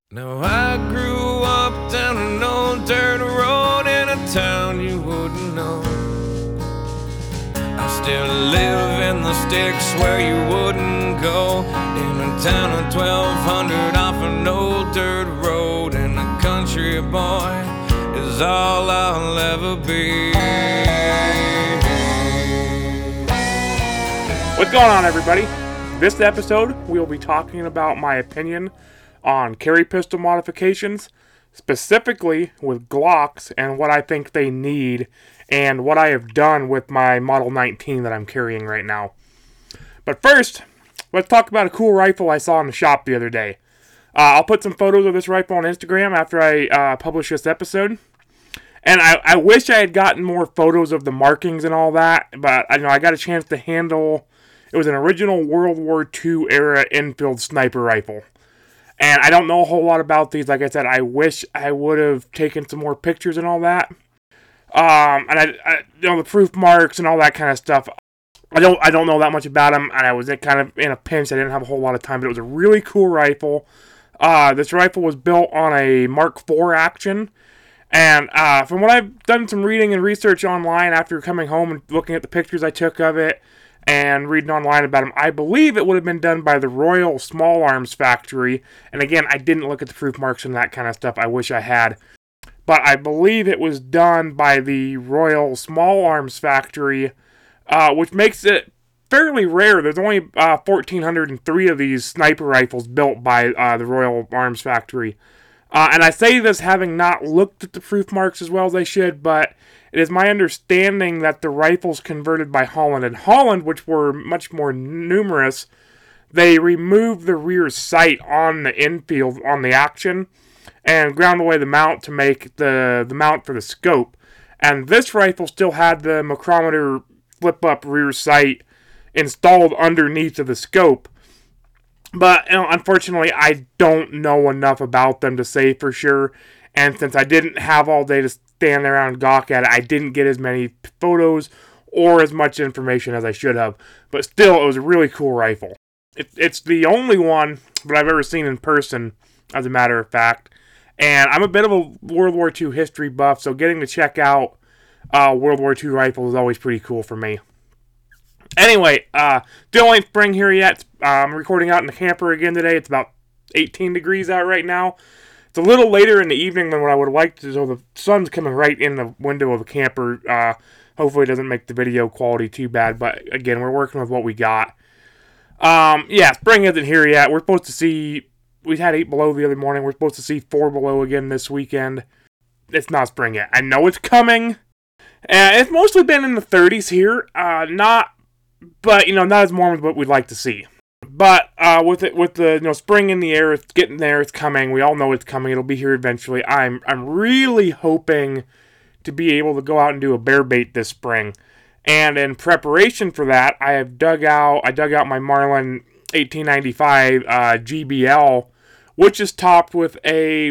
Now I grew up down an old dirt road in a town you wouldn't know. I still live in the sticks where you wouldn't go, in a town of 1200 off an old dirt road, and a country boy is all I'll ever be. What's going on, everybody? This episode, we will be talking about my opinion on carry pistol modifications, specifically with Glocks, and what I think they need, and what I have done with my Model 19 that I'm carrying right now. But first, let's talk about a cool rifle I saw in the shop the other day. I'll put some photos of this rifle on Instagram after I publish this episode. And I wish I had gotten more photos of the markings and all that, but I got a chance to handle. It was an original World War II era Enfield sniper rifle. And I don't know a whole lot about these. Like I said, I wish I would have taken some more pictures and all that. And I the proof marks and all that kind of stuff. I don't know that much about them, and I was kind of in a pinch. I didn't have a whole lot of time, but it was a really cool rifle. This rifle was built on a Mark IV action. And from what I've done some reading and research online after coming home and looking at the pictures I took of it, and reading online about them, I believe it would have been done by the Royal Small Arms Factory. And again, I didn't look at the proof marks and that kind of stuff. I wish I had. But I believe it was done by the Royal Small Arms Factory, which makes it fairly rare. There's only 1,403 of these sniper rifles built by the Royal Arms Factory. And I say this having not looked at the proof marks as well as I should, but it is my understanding that the rifles converted by Holland and Holland, which were much more numerous, they removed the rear sight on the Enfield on the action and ground away the mount to make the mount for the scope. And this rifle still had the micrometer flip-up rear sight installed underneath of the scope. But unfortunately, I don't know enough about them to say for sure. And since I didn't have all day to stand around and gawk at it, I didn't get as many photos or as much information as I should have. But still, it was a really cool rifle. It's the only one that I've ever seen in person, as a matter of fact. And I'm a bit of a World War II history buff, so getting to check out World War II rifles is always pretty cool for me. Anyway, still ain't spring here yet. I'm recording out in the camper again today. It's about 18 degrees out right now. It's a little later in the evening than what I would have liked, so the sun's coming right in the window of the camper. Hopefully it doesn't make the video quality too bad, but again, we're working with what we got. Spring isn't here yet. We're supposed to see, we had 8 below the other morning. We're supposed to see 4 below again this weekend. It's not spring yet. I know it's coming. It's mostly been in the 30s here. Not as warm as what we'd like to see. But with the spring in the air, it's getting there, it's coming. We all know it's coming. It'll be here eventually. I'm really hoping to be able to go out and do a bear bait this spring. And in preparation for that, I dug out my Marlin 1895 GBL, which is topped with a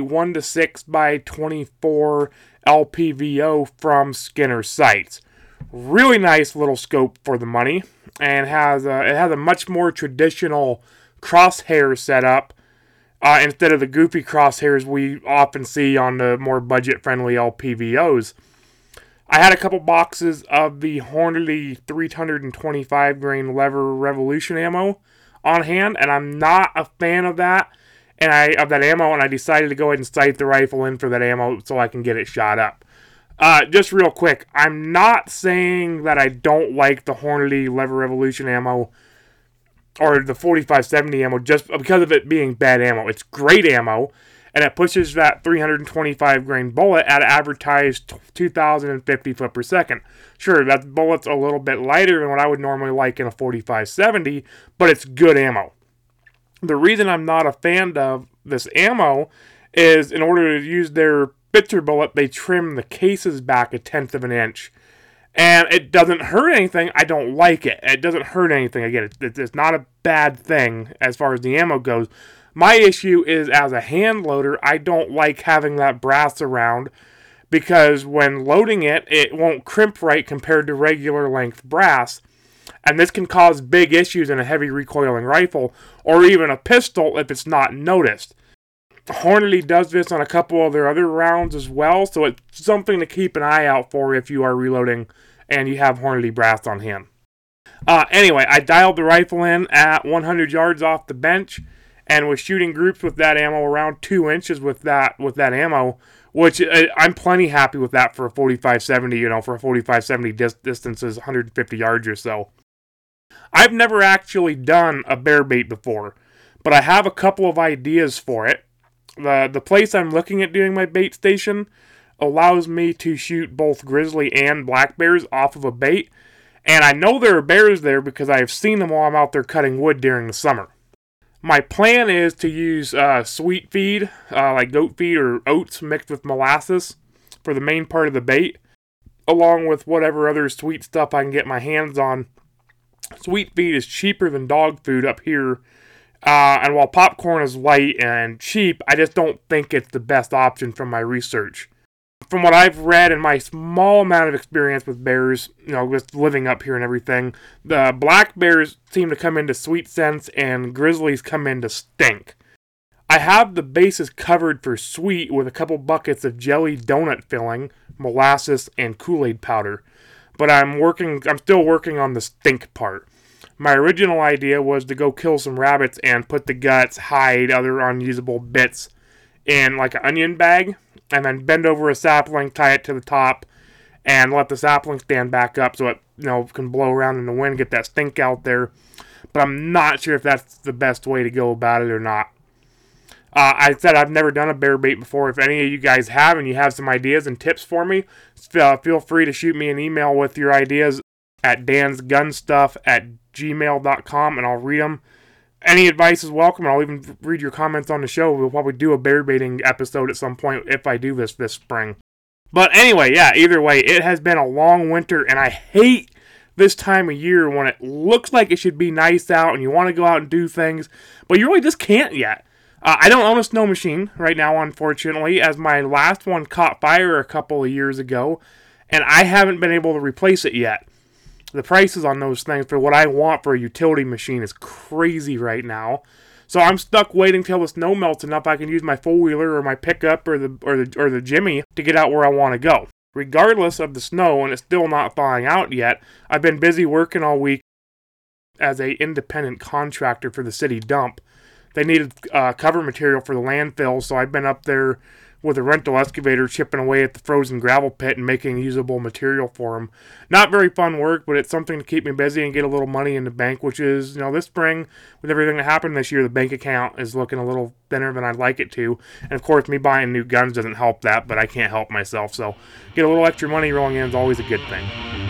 1:6x24 LPVO from Skinner Sights. Really nice little scope for the money, and it has a much more traditional crosshair setup instead of the goofy crosshairs we often see on the more budget-friendly LPVOs. I had a couple boxes of the Hornady 325 grain lever revolution ammo on hand, and I'm not a fan of that ammo, and I decided to go ahead and sight the rifle in for that ammo so I can get it shot up. Just real quick, I'm not saying that I don't like the Hornady Lever Revolution ammo or the 4570 ammo just because of it being bad ammo. It's great ammo, and it pushes that 325 grain bullet at advertised 2,050 foot per second. Sure, that bullet's a little bit lighter than what I would normally like in a 4570, but it's good ammo. The reason I'm not a fan of this ammo is in order to use their Spitzer bullet, they trim the cases back 1/10 of an inch. And it doesn't hurt anything. I don't like it. It doesn't hurt anything. Again, it's not a bad thing as far as the ammo goes. My issue is as a hand loader, I don't like having that brass around because when loading it, it won't crimp right compared to regular length brass. And this can cause big issues in a heavy recoiling rifle or even a pistol if it's not noticed. Hornady does this on a couple of their other rounds as well, so it's something to keep an eye out for if you are reloading and you have Hornady brass on hand. Anyway, I dialed the rifle in at 100 yards off the bench and was shooting groups with that ammo around 2 inches with that ammo, which I'm plenty happy with that for a 45-70, for a 45-70 distance is 150 yards or so. I've never actually done a bear bait before, but I have a couple of ideas for it. The place I'm looking at doing my bait station allows me to shoot both grizzly and black bears off of a bait, and I know there are bears there because I've seen them while I'm out there cutting wood during the summer. My plan is to use sweet feed, like goat feed or oats mixed with molasses for the main part of the bait, along with whatever other sweet stuff I can get my hands on. Sweet feed is cheaper than dog food up here. And while popcorn is light and cheap, I just don't think it's the best option from my research. From what I've read and my small amount of experience with bears, with living up here and everything, the black bears seem to come into sweet scents and grizzlies come into stink. I have the bases covered for sweet with a couple buckets of jelly donut filling, molasses, and Kool-Aid powder. But I'm still working on the stink part. My original idea was to go kill some rabbits and put the guts, hide, other unusable bits in like an onion bag, and then bend over a sapling, tie it to the top, and let the sapling stand back up so it can blow around in the wind, get that stink out there. But I'm not sure if that's the best way to go about it or not. I said I've never done a bear bait before. If any of you guys have and you have some ideas and tips for me, feel free to shoot me an email with your ideas at dansgunstuff@gmail.com, and I'll read them. Any advice is welcome, and I'll even read your comments on the show. We'll probably do a bear baiting episode at some point if I do this spring. But anyway, either way, it has been a long winter, and I hate this time of year when it looks like it should be nice out and you want to go out and do things, but you really just can't yet. I don't own a snow machine right now, unfortunately, as my last one caught fire a couple of years ago, and I haven't been able to replace it yet. The prices on those things for what I want for a utility machine is crazy right now. So I'm stuck waiting till the snow melts enough I can use my four-wheeler or my pickup or the Jimmy to get out where I want to go. Regardless of the snow, and it's still not thawing out yet, I've been busy working all week as an independent contractor for the city dump. They needed cover material for the landfill, so I've been up there with a rental excavator chipping away at the frozen gravel pit and making usable material for them. Not very fun work, but it's something to keep me busy and get a little money in the bank, which is, this spring, with everything that happened this year, the bank account is looking a little thinner than I'd like it to. And of course, me buying new guns doesn't help that, but I can't help myself, so get a little extra money rolling in is always a good thing.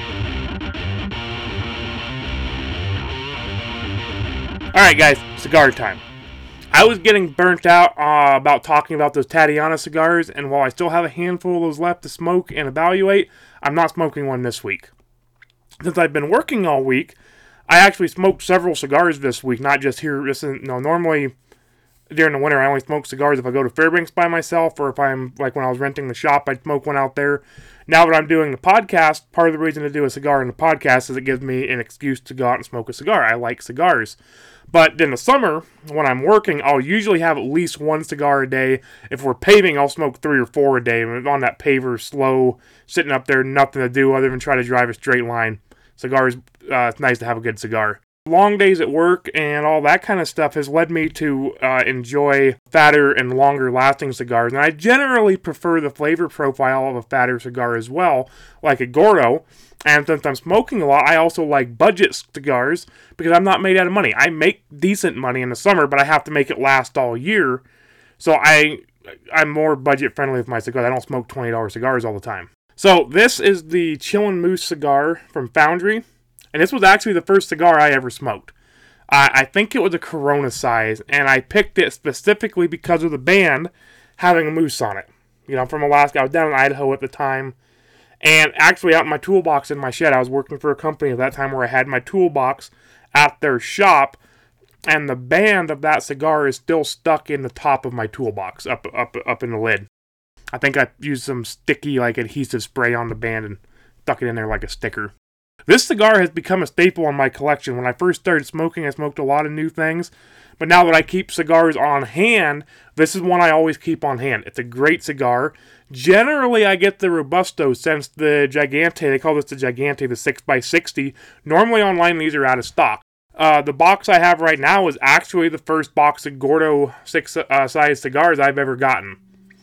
Alright guys, cigar time. I was getting burnt out about talking about those Tatiana cigars, and while I still have a handful of those left to smoke and evaluate, I'm not smoking one this week. Since I've been working all week, I actually smoked several cigars this week, not just here. Normally during the winter I only smoke cigars if I go to Fairbanks by myself, or if I'm, like when I was renting the shop, I'd smoke one out there. Now that I'm doing the podcast, part of the reason to do a cigar in the podcast is it gives me an excuse to go out and smoke a cigar. I like cigars. But in the summer, when I'm working, I'll usually have at least one cigar a day. If we're paving, I'll smoke 3 or 4 a day. On that paver, slow, sitting up there, nothing to do other than try to drive a straight line. Cigars, it's nice to have a good cigar. Long days at work and all that kind of stuff has led me to enjoy fatter and longer lasting cigars. And I generally prefer the flavor profile of a fatter cigar as well, like a Gordo. And since I'm smoking a lot, I also like budget cigars because I'm not made out of money. I make decent money in the summer, but I have to make it last all year. So I'm more budget friendly with my cigars. I don't smoke $20 cigars all the time. So this is the Chillin' Moose cigar from Foundry. And this was actually the first cigar I ever smoked. I think it was a Corona size, and I picked it specifically because of the band having a moose on it. From Alaska. I was down in Idaho at the time. And actually out in my toolbox in my shed, I was working for a company at that time where I had my toolbox at their shop, and the band of that cigar is still stuck in the top of my toolbox, up in the lid. I think I used some sticky, adhesive spray on the band and stuck it in there like a sticker. This cigar has become a staple in my collection. When I first started smoking, I smoked a lot of new things. But now that I keep cigars on hand, this is one I always keep on hand. It's a great cigar. Generally, I get the Robusto since the Gigante, they call this the Gigante, the 6x60. Normally online, these are out of stock. The box I have right now is actually the first box of Gordo 6-size cigars I've ever gotten.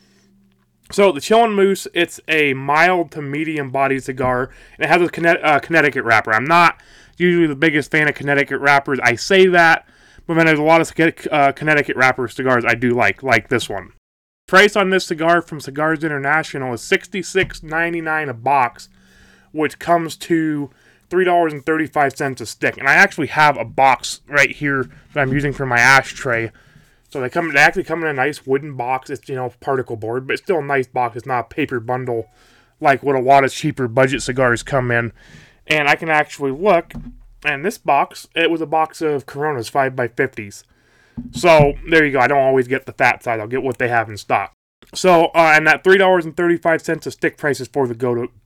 So, the Chillin' Moose, it's a mild to medium bodied cigar, and it has a Connecticut wrapper. I'm not usually the biggest fan of Connecticut wrappers. I say that, but then there's a lot of Connecticut wrapper cigars I do like this one. Price on this cigar from Cigars International is $66.99 a box, which comes to $3.35 a stick. And I actually have a box right here that I'm using for my ashtray. So they actually come in a nice wooden box. It's, particle board, but it's still a nice box. It's not a paper bundle like what a lot of cheaper budget cigars come in. And I can actually look, and this box, it was a box of Coronas 5x50s. So, there you go. I don't always get the fat side. I'll get what they have in stock. So, and that $3.35 a stick price is for the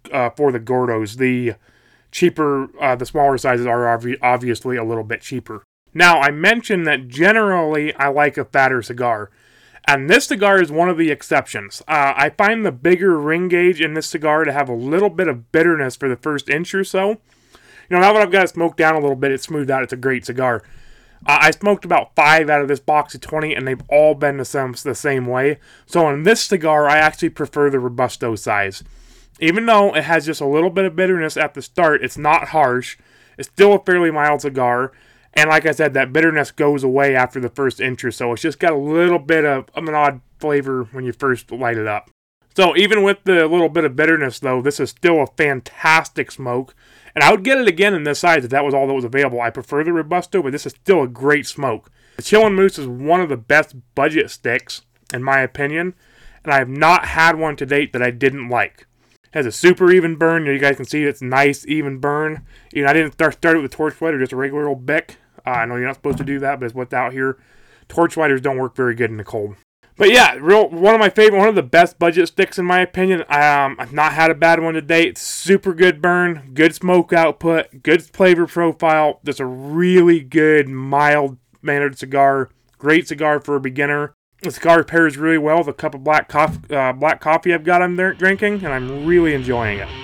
Gordos. The cheaper, the smaller sizes are obviously a little bit cheaper. Now, I mentioned that generally I like a fatter cigar. And this cigar is one of the exceptions. I find the bigger ring gauge in this cigar to have a little bit of bitterness for the first inch or so. Now that I've got it smoked down a little bit, it's smoothed out. It's a great cigar. I smoked about 5 out of this box of 20, and they've all been the same way. So on this cigar, I actually prefer the Robusto size. Even though it has just a little bit of bitterness at the start, it's not harsh. It's still a fairly mild cigar. And like I said, that bitterness goes away after the first inch or so. It's just got a little bit of an odd flavor when you first light it up. So even with the little bit of bitterness, though, this is still a fantastic smoke. And I would get it again in this size if that was all that was available. I prefer the Robusto, but this is still a great smoke. The Chillin' Moose is one of the best budget sticks, in my opinion. And I have not had one to date that I didn't like. It has a super even burn. You guys can see it's nice, even burn. I didn't start it with a torch lighter, just a regular old Bic. I know you're not supposed to do that, but it's what's out here. Torch lighters don't work very good in the cold. But yeah, one of the best budget sticks in my opinion. I've not had a bad one to date. Super good burn, good smoke output, good flavor profile. Just a really good, mild-mannered cigar. Great cigar for a beginner. The cigar pairs really well with a cup of black coffee I've got I'm drinking, and I'm really enjoying it.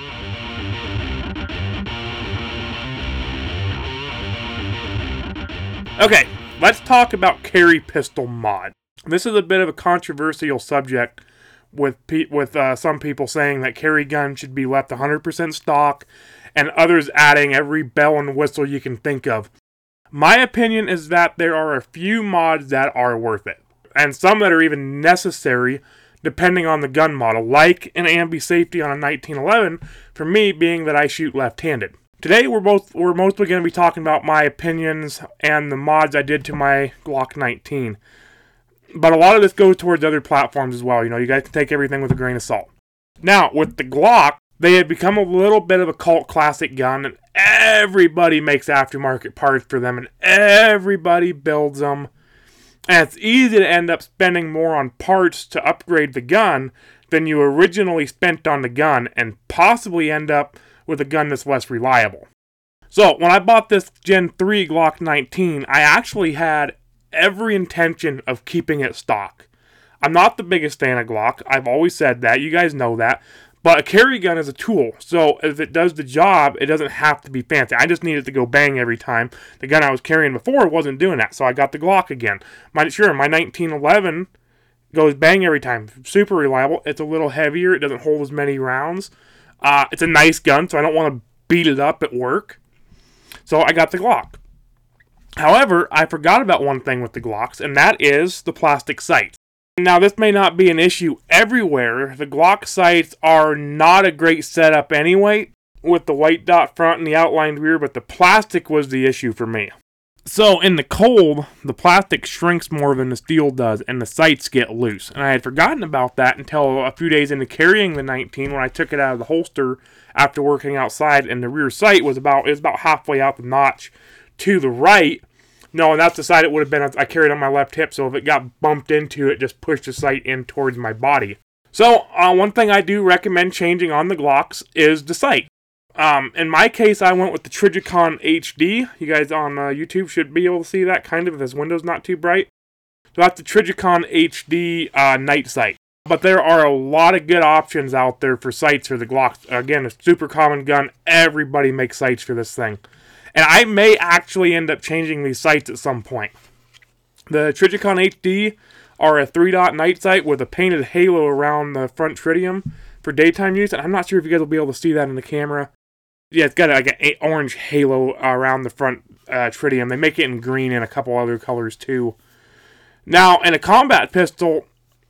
Okay, let's talk about carry pistol mod. This is a bit of a controversial subject with some people saying that carry guns should be left 100% stock and others adding every bell and whistle you can think of. My opinion is that there are a few mods that are worth it, and some that are even necessary depending on the gun model, like an ambi safety on a 1911, for me being that I shoot left-handed. Today we're mostly going to be talking about my opinions and the mods I did to my Glock 19. But a lot of this goes towards other platforms as well. You guys can take everything with a grain of salt. Now, with the Glock, they have become a little bit of a cult classic gun, and everybody makes aftermarket parts for them, and everybody builds them. And it's easy to end up spending more on parts to upgrade the gun than you originally spent on the gun, and possibly end up with a gun that's less reliable. So, when I bought this Gen 3 Glock 19, I actually had every intention of keeping it stock. I'm not the biggest fan of Glock. I've always said that. You guys know that. But a carry gun is a tool. So if it does the job, it doesn't have to be fancy. I just need it to go bang every time. The gun I was carrying before wasn't doing that. So I got the Glock again. My 1911 goes bang every time. Super reliable. It's a little heavier. It doesn't hold as many rounds. It's a nice gun, so I don't want to beat it up at work. So I got the Glock. However, I forgot about one thing with the Glocks, and that is the plastic sights. Now, this may not be an issue everywhere. The Glock sights are not a great setup anyway, with the white dot front and the outlined rear, but the plastic was the issue for me. So, in the cold, the plastic shrinks more than the steel does, and the sights get loose. And I had forgotten about that until a few days into carrying the 19 when I took it out of the holster after working outside, and the rear sight was about halfway out the notch to the right. No, and that's the side it would have been. I carried on my left hip, so if it got bumped into it, just pushed the sight in towards my body. So, one thing I do recommend changing on the Glocks is the sight. In my case, I went with the Trijicon HD. You guys on YouTube should be able to see that kind of if this window's not too bright. So that's the Trijicon HD night sight. But there are a lot of good options out there for sights for the Glock. Again, a super common gun. Everybody makes sights for this thing. And I may actually end up changing these sights at some point. The Trijicon HD are a 3-dot night sight with a painted halo around the front tritium for daytime use. And I'm not sure if you guys will be able to see that in the camera. Yeah, it's got like an orange halo around the front tritium. They make it in green and a couple other colors too. Now, in a combat pistol,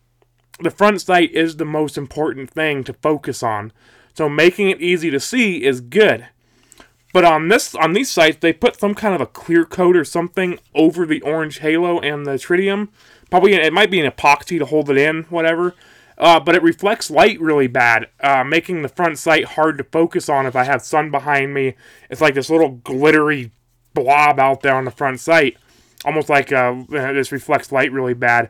the front sight is the most important thing to focus on. So making it easy to see is good. But on these sights, they put some kind of a clear coat or something over the orange halo and the tritium. Probably, it might be an epoxy to hold it in, whatever. But it reflects light really bad, making the front sight hard to focus on if I have sun behind me. It's like this little glittery blob out there on the front sight. Almost like this reflects light really bad.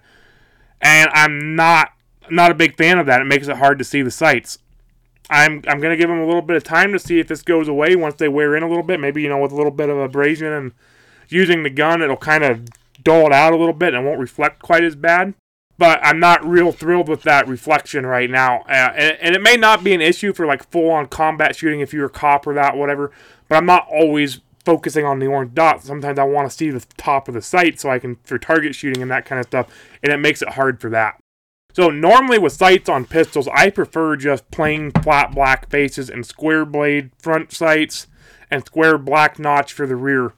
And I'm not a big fan of that. It makes it hard to see the sights. I'm going to give them a little bit of time to see if this goes away once they wear in a little bit. Maybe, with a little bit of abrasion and using the gun, it'll kind of dull it out a little bit and won't reflect quite as bad. But I'm not real thrilled with that reflection right now. And it may not be an issue for like full-on combat shooting if you're a cop or that, whatever. But I'm not always focusing on the orange dot. Sometimes I want to see the top of the sight so I can, for target shooting and that kind of stuff. And it makes it hard for that. So normally with sights on pistols, I prefer just plain flat black faces and square blade front sights and square black notch for the rear.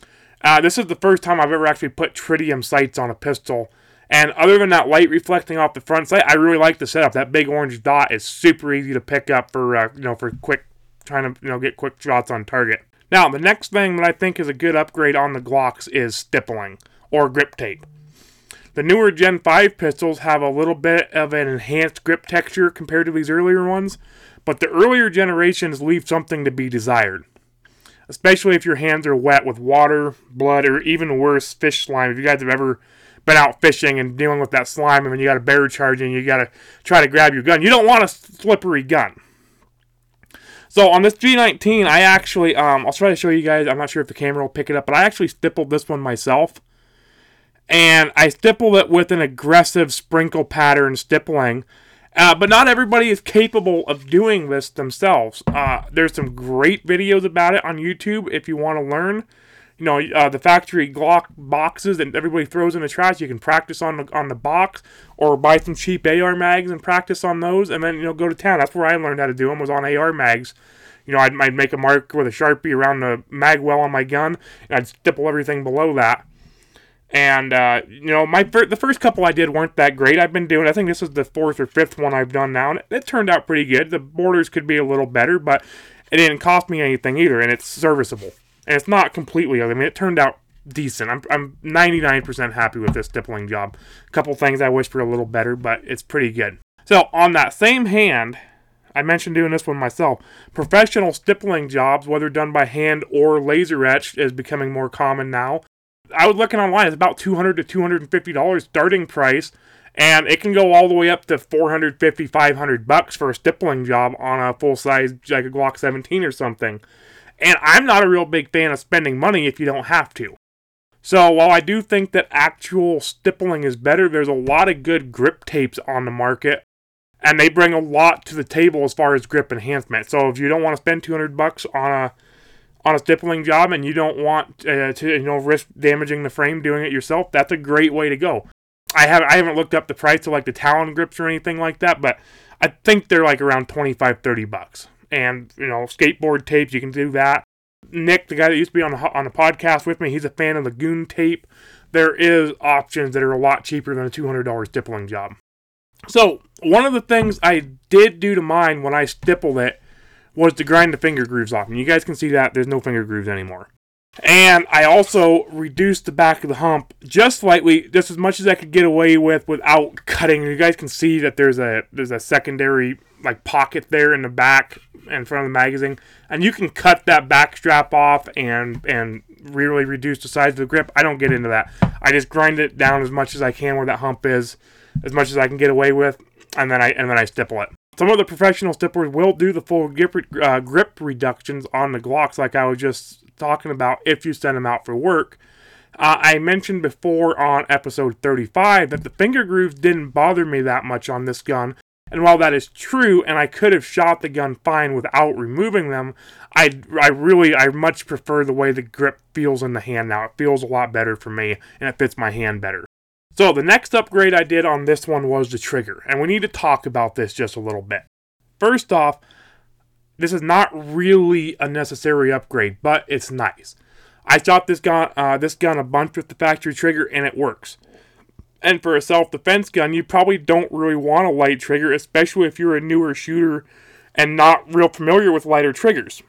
This is the first time I've ever actually put tritium sights on a pistol. And other than that light reflecting off the front sight, I really like the setup. That big orange dot is super easy to pick up for for quick, trying to get quick shots on target. Now the next thing that I think is a good upgrade on the Glocks is stippling or grip tape. The newer Gen 5 pistols have a little bit of an enhanced grip texture compared to these earlier ones, but the earlier generations leave something to be desired. Especially if your hands are wet with water, blood, or even worse, fish slime. If you guys have ever been out fishing and dealing with that slime and then you got a bear charging, you got to try to grab your gun. You don't want a slippery gun. So on this G19, I actually, I'll try to show you guys, I'm not sure if the camera will pick it up, but I actually stippled this one myself. And I stippled it with an aggressive sprinkle pattern stippling. But not everybody is capable of doing this themselves. There's some great videos about it on YouTube if you want to learn. The factory Glock boxes that everybody throws in the trash. You can practice on the box or buy some cheap AR mags and practice on those. And then, go to town. That's where I learned how to do them, was on AR mags. I'd make a mark with a Sharpie around the mag well on my gun. And I'd stipple everything below that. And, the first couple I did weren't that great. I think this is the 4th or 5th one I've done now, and it turned out pretty good. The borders could be a little better, but it didn't cost me anything either, and it's serviceable. And it's not completely ugly. I mean, it turned out decent. I'm 99% happy with this stippling job. A couple things I wish were a little better, but it's pretty good. So, on that same hand, I mentioned doing this one myself. Professional stippling jobs, whether done by hand or laser etched, is becoming more common now. I was looking online, it's about $200 to $250 starting price, and it can go all the way up to $450, $500 for a stippling job on a full-size, like a Glock 17 or something. And I'm not a real big fan of spending money if you don't have to. So while I do think that actual stippling is better, there's a lot of good grip tapes on the market, and they bring a lot to the table as far as grip enhancement. So if you don't want to spend $200 on a stippling job and you don't want to risk damaging the frame doing it yourself, that's a great way to go. I haven't looked up the price of like the Talon grips or anything like that, but I think they're like around $25-$30. And skateboard tapes, you can do that. Nick, the guy that used to be on the podcast with me, he's a fan of the Goon tape. There is options that are a lot cheaper than a $200 stippling job. So one of the things I did do to mine when I stippled it was to grind the finger grooves off. And you guys can see that there's no finger grooves anymore. And I also reduced the back of the hump just slightly, just as much as I could get away with without cutting. You guys can see that there's a secondary like pocket there in the back in front of the magazine. And you can cut that back strap off and really reduce the size of the grip. I don't get into that. I just grind it down as much as I can where that hump is, as much as I can get away with, and then I stipple it. Some of the professional stipplers will do the full grip reductions on the Glocks like I was just talking about if you send them out for work. I mentioned before on episode 35 that the finger grooves didn't bother me that much on this gun. And while that is true, and I could have shot the gun fine without removing them, I much prefer the way the grip feels in the hand now. It feels a lot better for me, and it fits my hand better. So the next upgrade I did on this one was the trigger, and we need to talk about this just a little bit. First off, this is not really a necessary upgrade, but it's nice. I shot this gun a bunch with the factory trigger, and it works. And for a self-defense gun, you probably don't really want a light trigger, especially if you're a newer shooter and not real familiar with lighter triggers.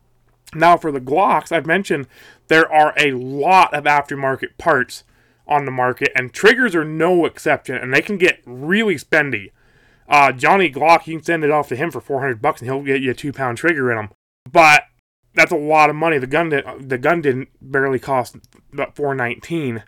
Now for the Glocks, I've mentioned there are a lot of aftermarket parts on the market, and triggers are no exception, and they can get really spendy. Johnny Glock, you can send it off to him for $400 and he'll get you a 2-pound trigger in them. But that's a lot of money. The gun didn't barely cost about $419.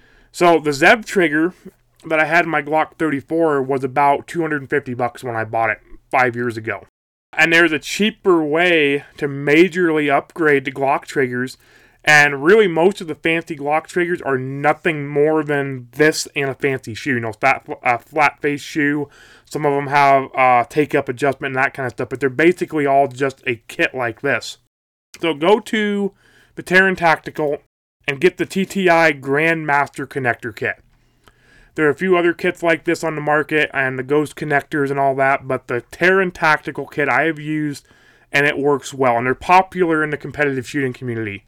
So the Zev trigger that I had in my Glock 34 was about $250 when I bought it 5 years ago. And there's a cheaper way to majorly upgrade the Glock triggers, and really most of the fancy Glock triggers are nothing more than this and a fancy shoe. You know, flat face shoe. Some of them have take-up adjustment and that kind of stuff, but they're basically all just a kit like this. So go to the Taran Tactical and get the TTI Grandmaster Connector Kit. There are a few other kits like this on the market, and the Ghost connectors and all that, but the Taran Tactical Kit I have used, and it works well, and they're popular in the competitive shooting community.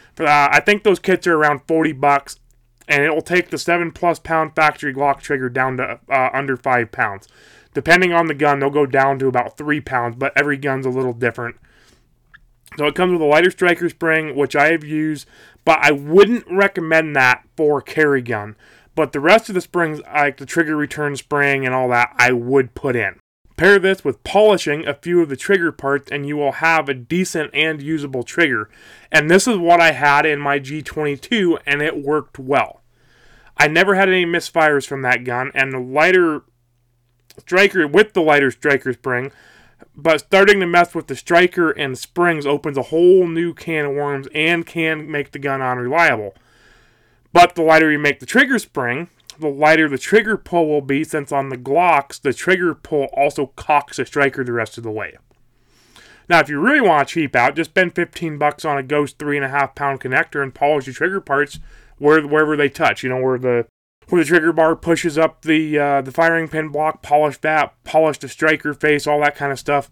I think those kits are around $40, and it will take the 7+ pound factory Glock trigger down to under 5 pounds. Depending on the gun, they'll go down to about 3 pounds, but every gun's a little different. So it comes with a lighter striker spring, which I have used, but I wouldn't recommend that for a carry gun. But the rest of the springs, like the trigger return spring and all that, I would put in. Pair this with polishing a few of the trigger parts, and you will have a decent and usable trigger. And this is what I had in my G22, and it worked well. I never had any misfires from that gun, and the lighter striker with the lighter striker spring, but starting to mess with the striker and springs opens a whole new can of worms and can make the gun unreliable. But the lighter you make the trigger spring, the lighter the trigger pull will be, since on the Glocks, the trigger pull also cocks the striker the rest of the way. Now, if you really want to cheap out, just spend $15 on a Ghost 3.5 pound connector and polish your trigger parts wherever they touch. You know, where the trigger bar pushes up the firing pin block, polish that, polish the striker face, all that kind of stuff.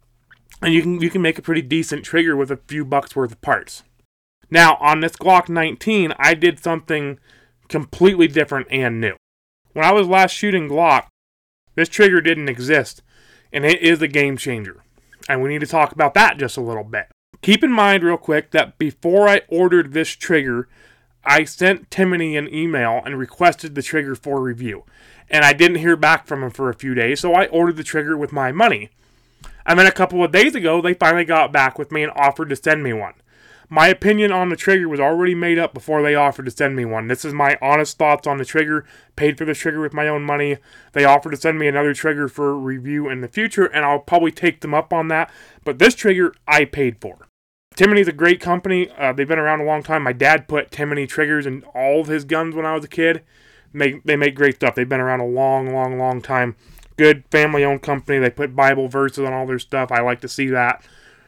And you can make a pretty decent trigger with a few bucks worth of parts. Now, on this Glock 19, I did something completely different and new. When I was last shooting Glock, this trigger didn't exist, and it is a game changer. And we need to talk about that just a little bit. Keep in mind real quick that before I ordered this trigger, I sent Timony an email and requested the trigger for review. And I didn't hear back from him for a few days, so I ordered the trigger with my money. And then a couple of days ago, they finally got back with me and offered to send me one. My opinion on the trigger was already made up before they offered to send me one. This is my honest thoughts on the trigger. Paid for the trigger with my own money. They offered to send me another trigger for review in the future, and I'll probably take them up on that. But this trigger, I paid for. Timony's a great company. They've been around a long time. My dad put Timony triggers in all of his guns when I was a kid. They make great stuff. They've been around a long time. Good family-owned company. They put Bible verses on all their stuff. I like to see that.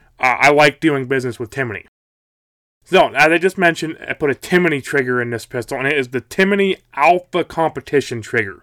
I like doing business with Timony. So, as I just mentioned, I put a Timony trigger in this pistol, and it is the Timony Alpha Competition trigger.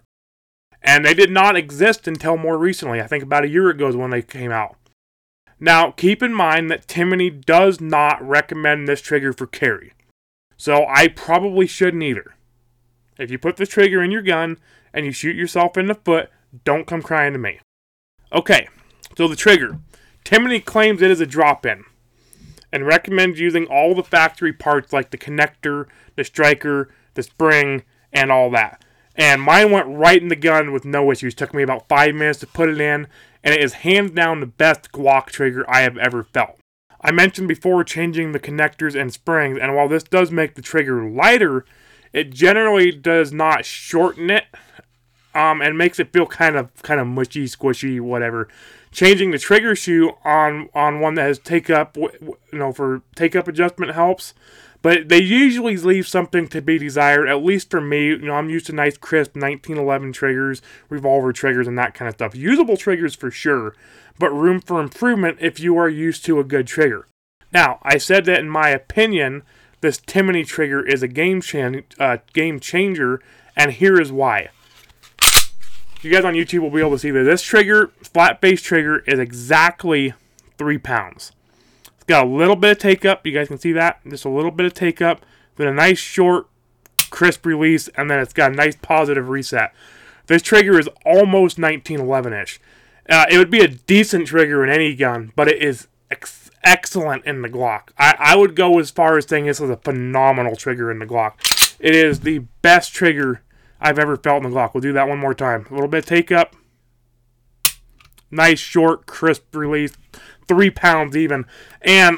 And they did not exist until more recently. I think about a year ago is when they came out. Now, keep in mind that Timony does not recommend this trigger for carry. So, I probably shouldn't either. If you put this trigger in your gun and you shoot yourself in the foot, don't come crying to me. Okay, so the trigger. Timony claims it is a drop-in and recommends using all the factory parts like the connector, the striker, the spring, and all that. And mine went right in the gun with no issues. Took me about 5 minutes to put it in, and it is hands down the best Glock trigger I have ever felt. I mentioned before changing the connectors and springs, and while this does make the trigger lighter, it generally does not shorten it and makes it feel kind of mushy, squishy, whatever. Changing the trigger shoe on one that has take up, for take up adjustment helps. But they usually leave something to be desired, at least for me. I'm used to nice, crisp 1911 triggers, revolver triggers, and that kind of stuff. Usable triggers for sure, but room for improvement if you are used to a good trigger. Now, I said that in my opinion, this Timney trigger is a game changer, and here is why. You guys on YouTube will be able to see that this trigger, flat face trigger, is exactly 3 pounds. It's got a little bit of take up. You guys can see that. Just a little bit of take up. Then a nice short, crisp release. And then it's got a nice positive reset. This trigger is almost 1911-ish. It would be a decent trigger in any gun. But it is excellent in the Glock. I would go as far as saying this is a phenomenal trigger in the Glock. It is the best trigger I've ever felt in the Glock. We'll do that one more time. A little bit of take up. Nice, short, crisp release. 3 pounds even. And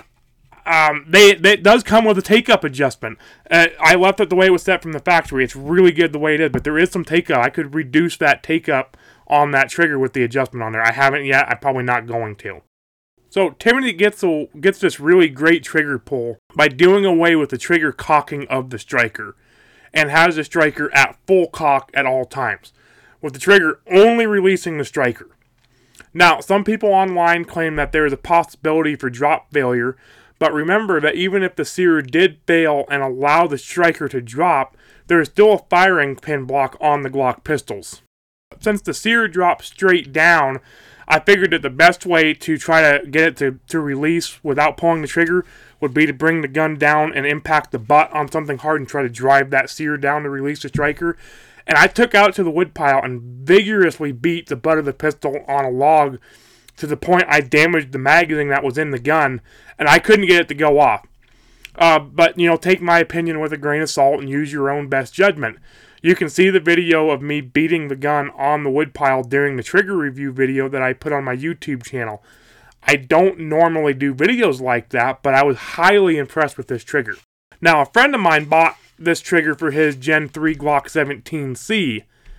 it does come with a take-up adjustment. I left it the way it was set from the factory. It's really good the way it is, but there is some take-up. I could reduce that take-up on that trigger with the adjustment on there. I haven't yet. I'm probably not going to. So Timney gets this really great trigger pull by doing away with the trigger cocking of the striker and has the striker at full cock at all times, with the trigger only releasing the striker. Now, some people online claim that there is a possibility for drop failure, but remember that even if the sear did fail and allow the striker to drop, there is still a firing pin block on the Glock pistols. Since the sear drops straight down, I figured that the best way to try to get it to release without pulling the trigger would be to bring the gun down and impact the butt on something hard and try to drive that sear down to release the striker. And I took out to the woodpile and vigorously beat the butt of the pistol on a log to the point I damaged the magazine that was in the gun, and I couldn't get it to go off. But, take my opinion with a grain of salt and use your own best judgment. You can see the video of me beating the gun on the woodpile during the trigger review video that I put on my YouTube channel. I don't normally do videos like that, but I was highly impressed with this trigger. Now, a friend of mine bought this trigger for his Gen 3 Glock 17C,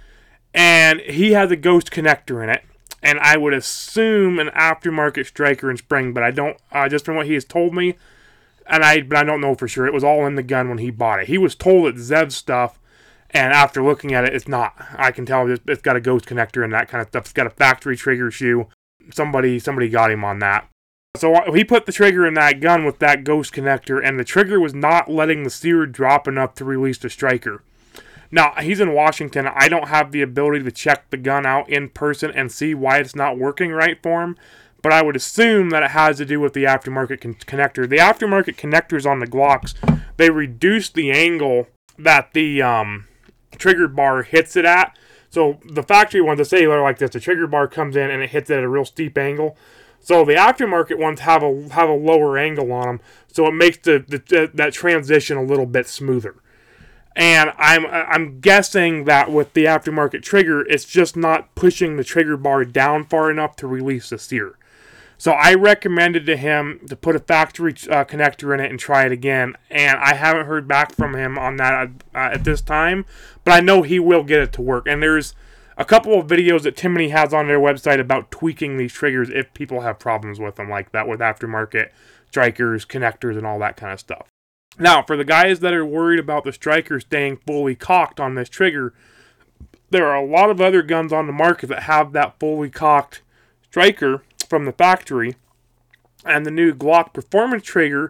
and he has a ghost connector in it, and I would assume an aftermarket striker and spring, but I don't, just from what he has told me, but I don't know for sure. It was all in the gun when he bought it. He was told it's Zev stuff, and after looking at it, it's not. I can tell it's got a ghost connector and that kind of stuff. It's got a factory trigger shoe. Somebody got him on that. So he put the trigger in that gun with that ghost connector, and the trigger was not letting the sear drop enough to release the striker. Now, he's in Washington. I don't have the ability to check the gun out in person and see why it's not working right for him, but I would assume that it has to do with the aftermarket connector. The aftermarket connectors on the Glocks, they reduce the angle that the trigger bar hits it at. So the factory ones, the cellular like this, the trigger bar comes in and it hits it at a real steep angle. So the aftermarket ones have a lower angle on them, so it makes that transition a little bit smoother. And I'm guessing that with the aftermarket trigger, it's just not pushing the trigger bar down far enough to release the sear. So I recommended to him to put a factory connector in it and try it again, and I haven't heard back from him on that at this time, but I know he will get it to work. And there's a couple of videos that Timney has on their website about tweaking these triggers if people have problems with them like that, with aftermarket strikers, connectors, and all that kind of stuff. Now, for the guys that are worried about the striker staying fully cocked on this trigger, there are a lot of other guns on the market that have that fully cocked striker from the factory, and the new Glock Performance trigger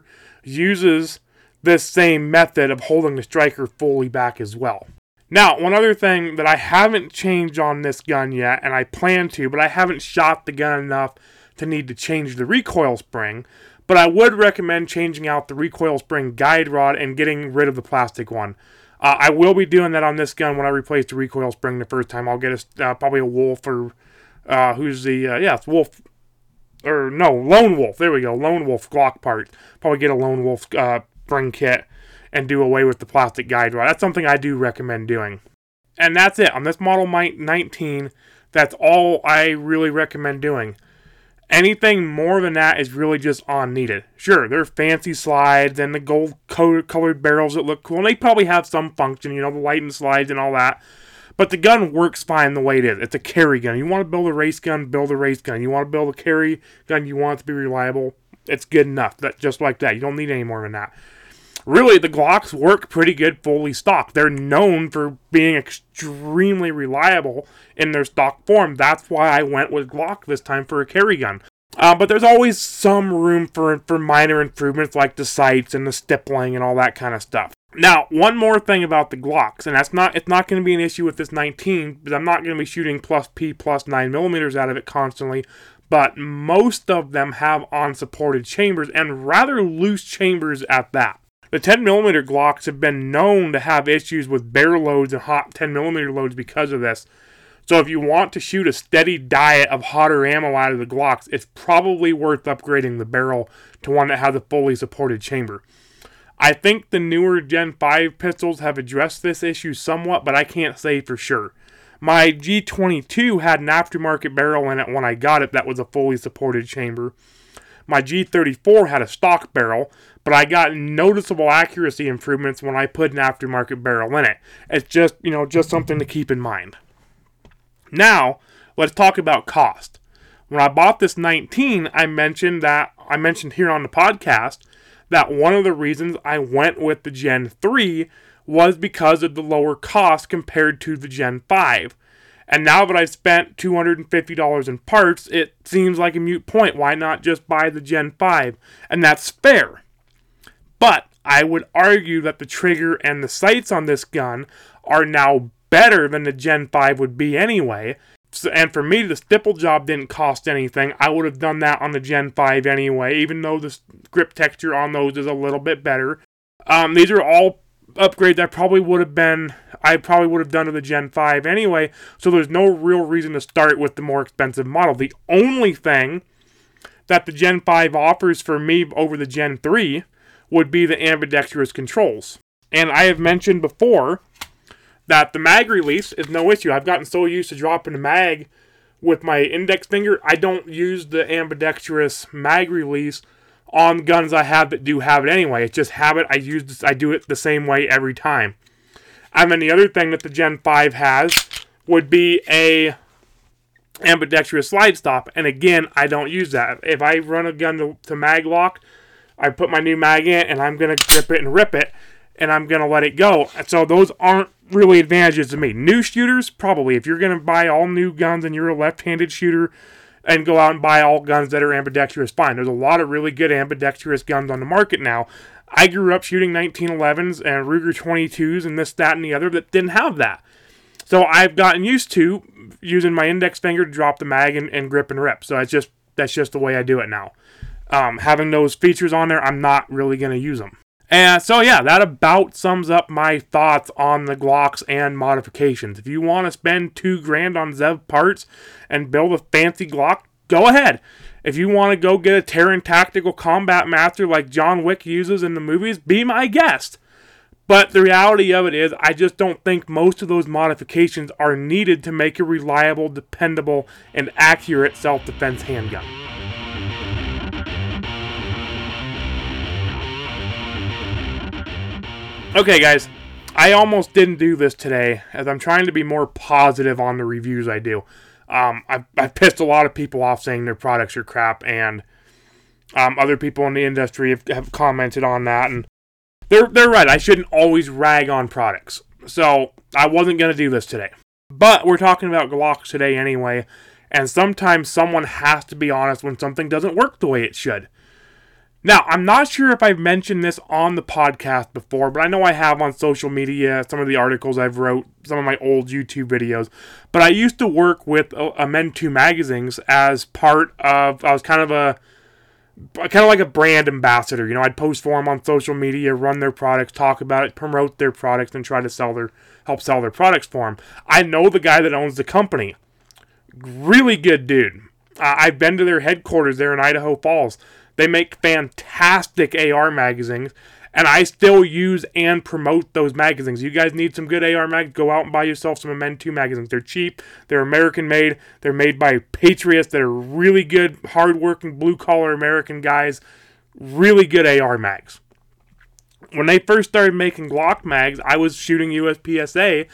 uses this same method of holding the striker fully back as well. Now, one other thing that I haven't changed on this gun yet, and I plan to, but I haven't shot the gun enough to need to change the recoil spring, but I would recommend changing out the recoil spring guide rod and getting rid of the plastic one. I will be doing that on this gun when I replace the recoil spring the first time. I'll get probably a Wolf or Wolf. Or no, Lone Wolf. There we go. Lone Wolf Glock part. Probably get a Lone Wolf spring kit and do away with the plastic guide rod. That's something I do recommend doing. And that's it. On this Model 19, that's all I really recommend doing. Anything more than that is really just unneeded. Sure, there are fancy slides and the gold colored barrels that look cool, and they probably have some function, the light and slides and all that. But the gun works fine the way it is. It's a carry gun. You want to build a race gun, build a race gun. You want to build a carry gun, you want it to be reliable. It's good enough. Just like that. You don't need any more than that. Really, the Glocks work pretty good fully stocked. They're known for being extremely reliable in their stock form. That's why I went with Glock this time for a carry gun. But there's always some room for minor improvements like the sights and the stippling and all that kind of stuff. Now, one more thing about the Glocks, and it's not going to be an issue with this 19, because I'm not going to be shooting plus P plus 9mm out of it constantly, but most of them have unsupported chambers, and rather loose chambers at that. The 10mm Glocks have been known to have issues with barrel loads and hot 10mm loads because of this. So if you want to shoot a steady diet of hotter ammo out of the Glocks, it's probably worth upgrading the barrel to one that has a fully supported chamber. I think the newer Gen 5 pistols have addressed this issue somewhat, but I can't say for sure. My G22 had an aftermarket barrel in it when I got it that was a fully supported chamber. My G34 had a stock barrel, but I got noticeable accuracy improvements when I put an aftermarket barrel in it. It's just something to keep in mind. Now, let's talk about cost. When I bought this 19, I mentioned here on the podcast that one of the reasons I went with the Gen 3 was because of the lower cost compared to the Gen 5. And now that I've spent $250 in parts, it seems like a moot point. Why not just buy the Gen 5? And that's fair. But I would argue that the trigger and the sights on this gun are now better than the Gen 5 would be anyway. And for me, the stipple job didn't cost anything. I would have done that on the Gen 5 anyway, even though the grip texture on those is a little bit better. These are all upgrades I probably would have done to the Gen 5 anyway, so there's no real reason to start with the more expensive model. The only thing that the Gen 5 offers for me over the Gen 3 would be the ambidextrous controls. And I have mentioned before that the mag release is no issue. I've gotten so used to dropping the mag with my index finger, I don't use the ambidextrous mag release on guns I have that do have it anyway. It's just habit. I do it the same way every time. And then the other thing that the Gen 5 has would be a ambidextrous slide stop. And again, I don't use that. If I run a gun to mag lock, I put my new mag in and I'm going to grip it and rip it. And I'm going to let it go. And so those aren't really advantages to me. New shooters, probably. If you're going to buy all new guns and you're a left-handed shooter and go out and buy all guns that are ambidextrous, fine. There's a lot of really good ambidextrous guns on the market now. I grew up shooting 1911s and Ruger 22s and this, that, and the other that didn't have that. So I've gotten used to using my index finger to drop the mag and grip and rip. So that's just the way I do it now. Having those features on there, I'm not really going to use them. And so yeah, that about sums up my thoughts on the Glocks and modifications. If you want to spend $2,000 on Zev parts and build a fancy Glock, go ahead. If you want to go get a Terran Tactical Combat Master like John Wick uses in the movies, be my guest. But the reality of it is, I just don't think most of those modifications are needed to make a reliable, dependable, and accurate self-defense handgun. Okay guys, I almost didn't do this today, as I'm trying to be more positive on the reviews I do. I've pissed a lot of people off saying their products are crap, and other people in the industry have commented on that, and they're right. I shouldn't always rag on products. So I wasn't going to do this today. But we're talking about Glocks today anyway, and sometimes someone has to be honest when something doesn't work the way it should. Now, I'm not sure if I've mentioned this on the podcast before, but I know I have on social media, some of the articles I've wrote, some of my old YouTube videos. But I used to work with Amentu Magazines as part of, I was kind of like a brand ambassador. You know, I'd post for them on social media, run their products, talk about it, promote their products, and try to help sell their products for them. I know the guy that owns the company. Really good dude. I've been to their headquarters there in Idaho Falls. They make fantastic AR magazines, and I still use and promote those magazines. You guys need some good AR mags, go out and buy yourself some Amentu magazines. They're cheap, they're American-made, they're made by patriots that are really good, hard-working, blue-collar American guys. Really good AR mags. When they first started making Glock mags, I was shooting USPSA,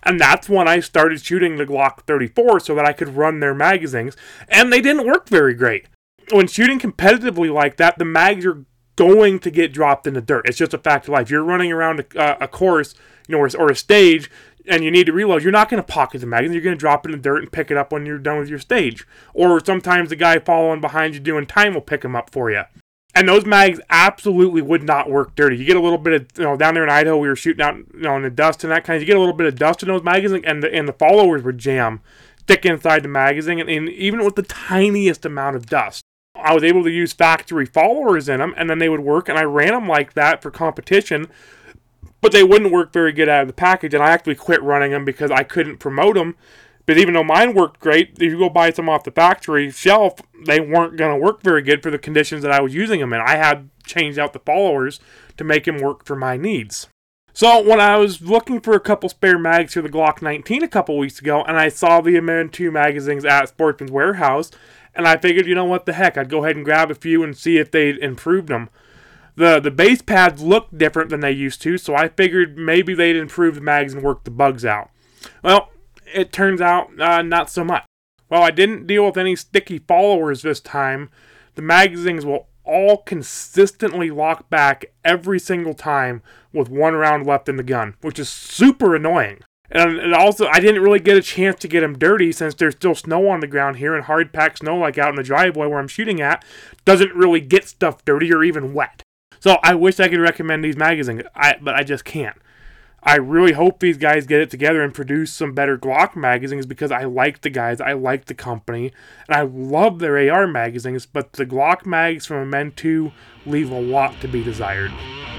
And that's when I started shooting the Glock 34 so that I could run their magazines, and they didn't work very great. When shooting competitively like that, the mags are going to get dropped in the dirt. It's just a fact of life. You're running around a course, or a stage, and you need to reload. You're not going to pocket the magazine. You're going to drop it in the dirt and pick it up when you're done with your stage. Or sometimes the guy following behind you doing time will pick them up for you. And those mags absolutely would not work dirty. You get a little bit of, down there in Idaho, we were shooting out, in the dust and that kind of, you get a little bit of dust in those magazines, and the followers would jam, stick inside the magazine, and even with the tiniest amount of dust. I was able to use factory followers in them, and then they would work, and I ran them like that for competition, but they wouldn't work very good out of the package, and I actually quit running them because I couldn't promote them. But even though mine worked great, if you go buy some off the factory shelf, they weren't going to work very good for the conditions that I was using them in. I had changed out the followers to make them work for my needs. So when I was looking for a couple spare mags for the Glock 19 a couple weeks ago, and I saw the AM2 magazines at Sportsman's Warehouse, and I figured, what the heck, I'd go ahead and grab a few and see if they'd improved them. The base pads looked different than they used to, so I figured maybe they'd improve the mags and work the bugs out. Well, it turns out not so much. While I didn't deal with any sticky followers this time, the magazines will all consistently lock back every single time with one round left in the gun, which is super annoying. And also, I didn't really get a chance to get them dirty since there's still snow on the ground here, and hard packed snow like out in the driveway where I'm shooting at doesn't really get stuff dirty or even wet. So I wish I could recommend these magazines, but I just can't. I really hope these guys get it together and produce some better Glock magazines because I like the guys, I like the company, and I love their AR magazines, but the Glock mags from AM2 leave a lot to be desired.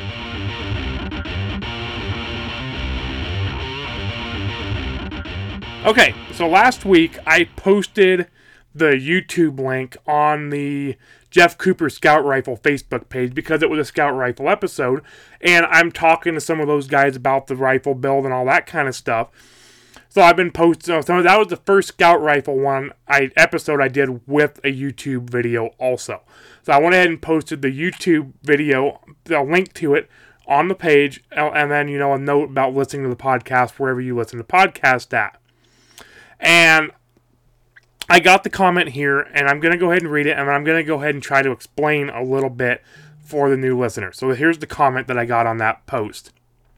Okay, so last week I posted the YouTube link on the Jeff Cooper Scout Rifle Facebook page because it was a Scout Rifle episode, and I'm talking to some of those guys about the rifle build and all that kind of stuff. So I've been posting, so that was the first Scout Rifle episode I did with a YouTube video also. So I went ahead and posted the YouTube video, the link to it, on the page, and then, a note about listening to the podcast wherever you listen to podcasts at. And I got the comment here, and I'm going to go ahead and read it, and I'm going to go ahead and try to explain a little bit for the new listener. So here's the comment that I got on that post.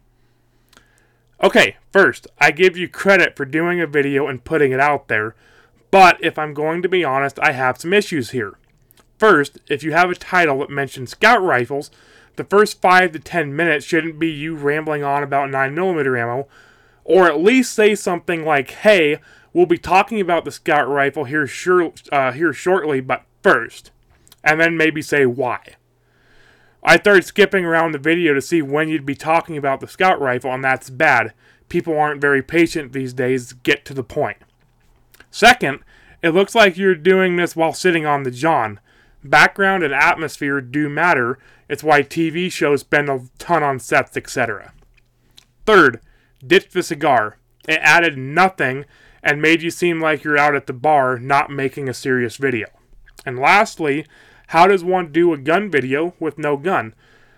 Okay, first, I give you credit for doing a video and putting it out there, but if I'm going to be honest, I have some issues here. First, if you have a title that mentions Scout Rifles, the first 5 to 10 minutes shouldn't be you rambling on about 9mm ammo, or at least say something like, hey, we'll be talking about the Scout Rifle here shortly, but first. And then maybe say why. I started skipping around the video to see when you'd be talking about the Scout Rifle, and that's bad. People aren't very patient these days. Get to the point. Second, it looks like you're doing this while sitting on the John. Background and atmosphere do matter. It's why TV shows spend a ton on sets, etc. Third, ditch the cigar. It added nothing and made you seem like you're out at the bar, not making a serious video. And lastly, how does one do a gun video with no gun?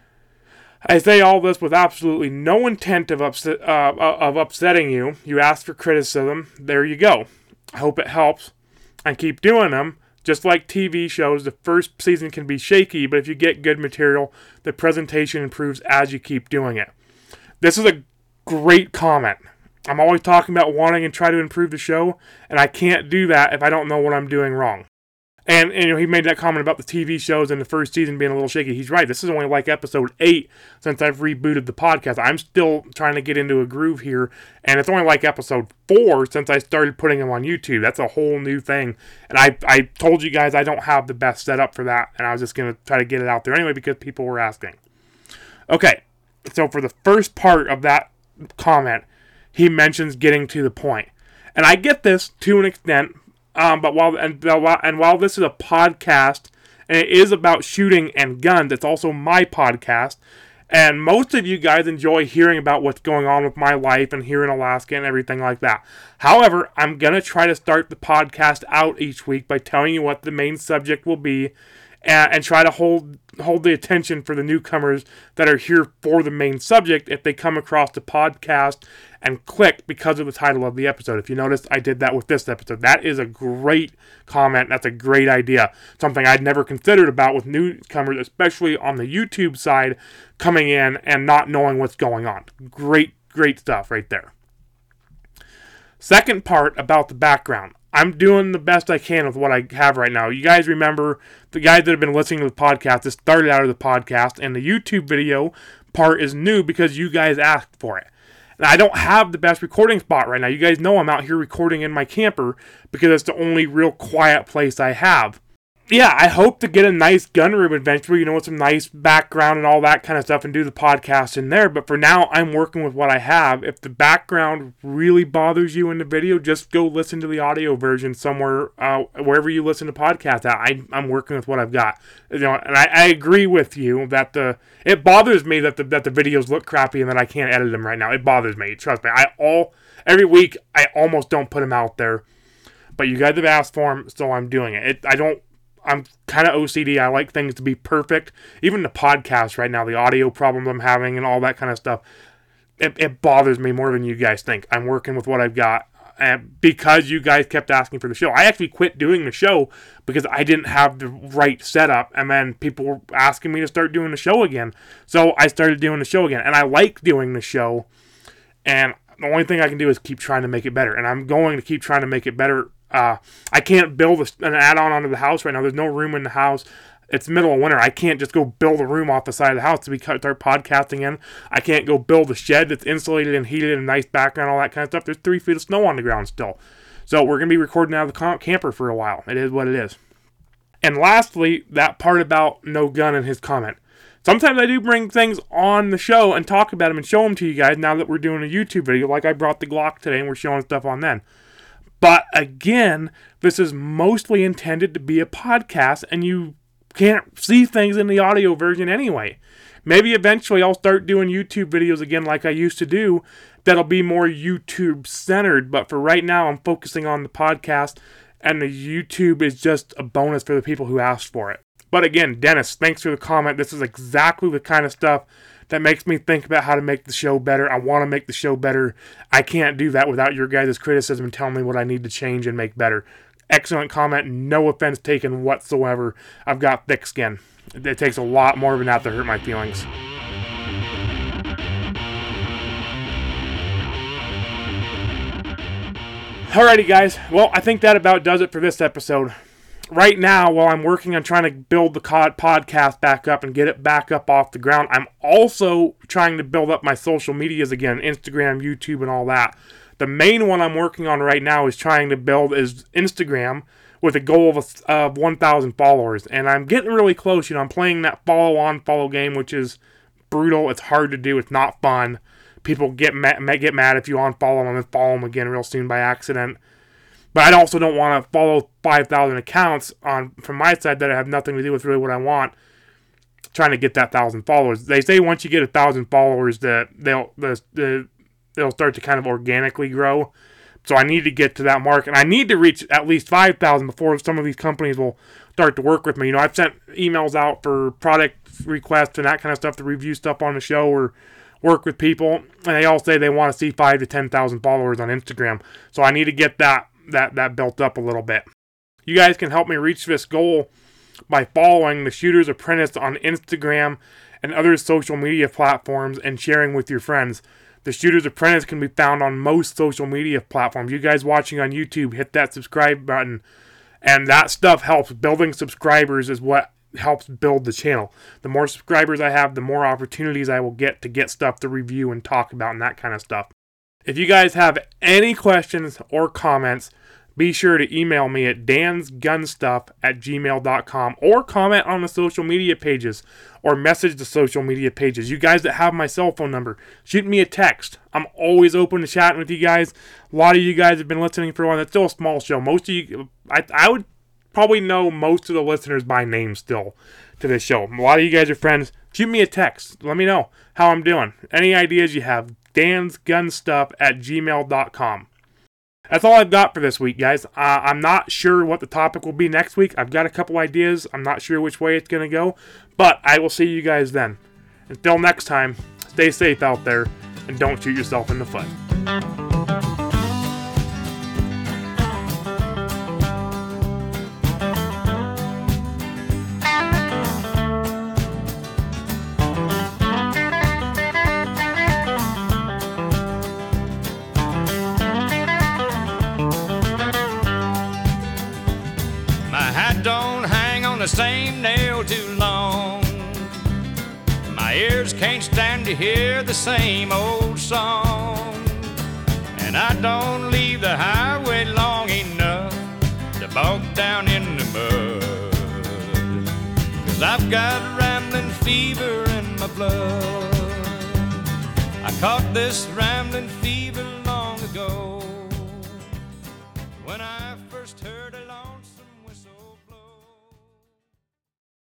I say all this with absolutely no intent of upsetting you. You asked for criticism. There you go. I hope it helps. And keep doing them. Just like TV shows, the first season can be shaky, but if you get good material, the presentation improves as you keep doing it. This is a great comment. I'm always talking about wanting and try to improve the show, and I can't do that if I don't know what I'm doing wrong. And he made that comment about the TV shows and the first season being a little shaky. He's right. This is only like episode 8 since I've rebooted the podcast. I'm still trying to get into a groove here, and it's only like episode 4 since I started putting them on YouTube. That's a whole new thing. And I told you guys I don't have the best setup for that, and I was just going to try to get it out there anyway because people were asking. Okay, so for the first part of that comment, he mentions getting to the point. And I get this to an extent, but while this is a podcast, and it is about shooting and guns, it's also my podcast, and most of you guys enjoy hearing about what's going on with my life and here in Alaska and everything like that. However, I'm going to try to start the podcast out each week by telling you what the main subject will be, and try to hold the attention for the newcomers that are here for the main subject if they come across the podcast and click because of the title of the episode. If you noticed, I did that with this episode. That is a great comment. That's a great idea. Something I'd never considered about with newcomers, especially on the YouTube side, coming in and not knowing what's going on. Great stuff right there. Second part about the background. I'm doing the best I can with what I have right now. You guys remember, the guys that have been listening to the podcast, this started out of the podcast, and the YouTube video part is new because you guys asked for it. And I don't have the best recording spot right now. You guys know I'm out here recording in my camper because it's the only real quiet place I have. Yeah, I hope to get a nice gun room eventually, with some nice background and all that kind of stuff and do the podcast in there. But for now, I'm working with what I have. If the background really bothers you in the video, just go listen to the audio version somewhere, wherever you listen to podcasts at. I'm working with what I've got. And I agree with you that it bothers me that the videos look crappy and that I can't edit them right now. It bothers me. Trust me. Every week, I almost don't put them out there. But you guys have asked for them, so I'm doing it. I'm kind of OCD. I like things to be perfect. Even the podcast right now, the audio problems I'm having and all that kind of stuff, it bothers me more than you guys think. I'm working with what I've got. And because you guys kept asking for the show. I actually quit doing the show because I didn't have the right setup. And then people were asking me to start doing the show again. So I started doing the show again. And I like doing the show. And the only thing I can do is keep trying to make it better. And I'm going to keep trying to make it better. I can't build an add-on onto the house right now. There's no room in the house. It's the middle of winter. I can't just go build a room off the side of the house to start podcasting in. I can't go build a shed that's insulated and heated and nice background, all that kind of stuff. There's 3 feet of snow on the ground still. So we're going to be recording out of the camper for a while. It is what it is. And lastly, that part about No Gun and his comment. Sometimes I do bring things on the show and talk about them and show them to you guys now that we're doing a YouTube video. Like I brought the Glock today and we're showing stuff on then. But again, this is mostly intended to be a podcast, and you can't see things in the audio version anyway. Maybe eventually I'll start doing YouTube videos again like I used to do that'll be more YouTube-centered, but for right now I'm focusing on the podcast, and the YouTube is just a bonus for the people who asked for it. But again, Dennis, thanks for the comment. This is exactly the kind of stuff that makes me think about how to make the show better. I want to make the show better. I can't do that without your guys' criticism and telling me what I need to change and make better. Excellent comment. No offense taken whatsoever. I've got thick skin. It takes a lot more than that to hurt my feelings. Alrighty, guys. Well, I think that about does it for this episode. Right now, while I'm working on trying to build the podcast back up and get it back up off the ground, I'm also trying to build up my social medias again, Instagram, YouTube, and all that. The main one I'm working on right now is trying to build is Instagram with a goal of 1,000 followers. And I'm getting really close. I'm playing that follow game, which is brutal. It's hard to do. It's not fun. People get mad if you unfollow them and follow them again real soon by accident. But I also don't want to follow 5,000 accounts from my side that have nothing to do with really what I want. Trying to get that 1,000 followers. They say once you get 1,000 followers that they'll start to kind of organically grow. So I need to get to that mark, and I need to reach at least 5,000 before some of these companies will start to work with me. I've sent emails out for product requests and that kind of stuff to review stuff on the show or work with people, and they all say they want to see 5,000 to 10,000 followers on Instagram. So I need to get that built up a little bit. You guys can help me reach this goal by following the Shooter's Apprentice on Instagram and other social media platforms and sharing with your friends. The Shooter's Apprentice can be found on most social media platforms. You guys watching on YouTube, hit that subscribe button, and that stuff helps. Building subscribers is what helps build the channel. The more subscribers I have, the more opportunities I will get to get stuff to review and talk about and that kind of stuff. If you guys have any questions or comments, be sure to email me at dansgunstuff@gmail.com or comment on the social media pages or message the social media pages. You guys that have my cell phone number, shoot me a text. I'm always open to chatting with you guys. A lot of you guys have been listening for a while. It's still a small show. Most of you, I would probably know most of the listeners by name still to this show. A lot of you guys are friends. Shoot me a text. Let me know how I'm doing. Any ideas you have, dansgunstuff@gmail.com. That's all I've got for this week, guys. I'm not sure what the topic will be next week. I've got a couple ideas. I'm not sure which way it's going to go, but I will see you guys then. Until next time, stay safe out there, and don't shoot yourself in the foot. Don't hang on the same nail too long. My ears can't stand to hear the same old song. And I don't leave the highway long enough to bog down in the mud. 'Cause I've got rambling fever in my blood. I caught this rambling fever